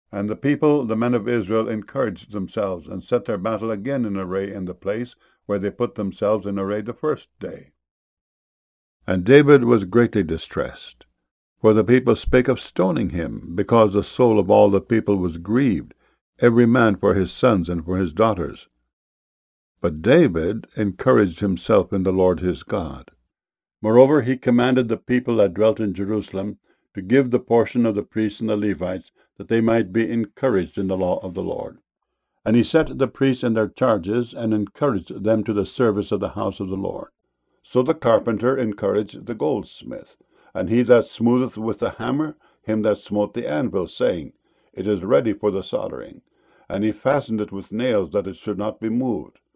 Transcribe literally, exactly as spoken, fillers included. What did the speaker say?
And the people, the men of Israel, encouraged themselves, and set their battle again in array in the place where they put themselves in array the first day. And David was greatly distressed, for the people spake of stoning him, because the soul of all the people was grieved, every man for his sons and for his daughters. But David encouraged himself in the Lord his God. Moreover, he commanded the people that dwelt in Jerusalem to give the portion of the priests and the Levites, that they might be encouraged in the law of the Lord. And he set the priests in their charges, and encouraged them to the service of the house of the Lord. So the carpenter encouraged the goldsmith, and he that smootheth with the hammer, him that smote the anvil, saying, It is ready for the soldering. And he fastened it with nails, that it should not be moved.